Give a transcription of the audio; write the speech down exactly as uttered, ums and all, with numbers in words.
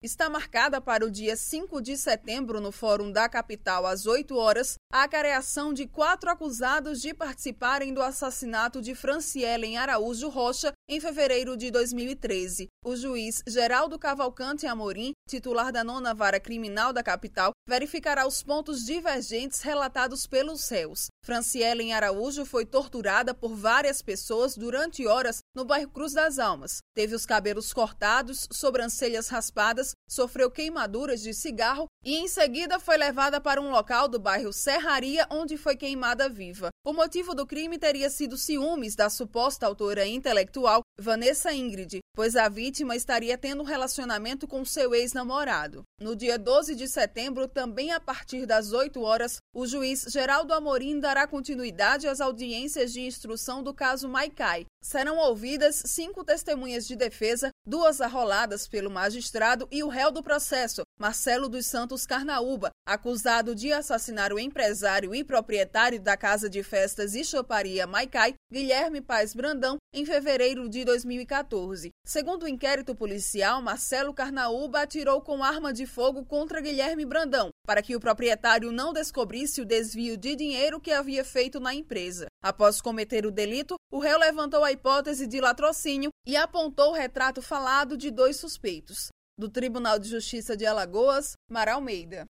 Está marcada para o dia cinco de setembro, no Fórum da Capital, às oito horas, a acareação de quatro acusados de participarem do assassinato de Francielen Araújo Rocha em fevereiro de dois mil e treze. O juiz Geraldo Cavalcante Amorim, titular da nona Vara Criminal da Capital, verificará os pontos divergentes relatados pelos réus. Francielen Araújo foi torturada por várias pessoas durante horas no bairro Cruz das Almas. Teve os cabelos cortados, sobrancelhas raspadas, sofreu queimaduras de cigarro e em seguida foi levada para um local do bairro Serraria, onde foi queimada viva. O motivo do crime teria sido ciúmes da suposta autora intelectual Vanessa Ingrid, pois a vítima estaria tendo um relacionamento com seu ex-namorado. No dia doze de setembro, também a partir das oito horas, o juiz Geraldo Amorim dará continuidade às audiências de instrução do caso Maicai. Serão ouvidas cinco testemunhas de defesa, duas arroladas pelo magistrado e o réu do processo, Marcelo dos Santos Carnaúba, acusado de assassinar o empresário e proprietário da casa de festas e choparia Maicai, Guilherme Paes Brandão, em fevereiro de dois mil e quatorze. Segundo o inquérito policial, Marcelo Carnaúba atirou com arma de fogo contra Guilherme Brandão, para que o proprietário não descobrisse o desvio de dinheiro que havia feito na empresa. Após cometer o delito, o réu levantou a hipótese de latrocínio e apontou o retrato falado de dois suspeitos. Do Tribunal de Justiça de Alagoas, Mara Almeida.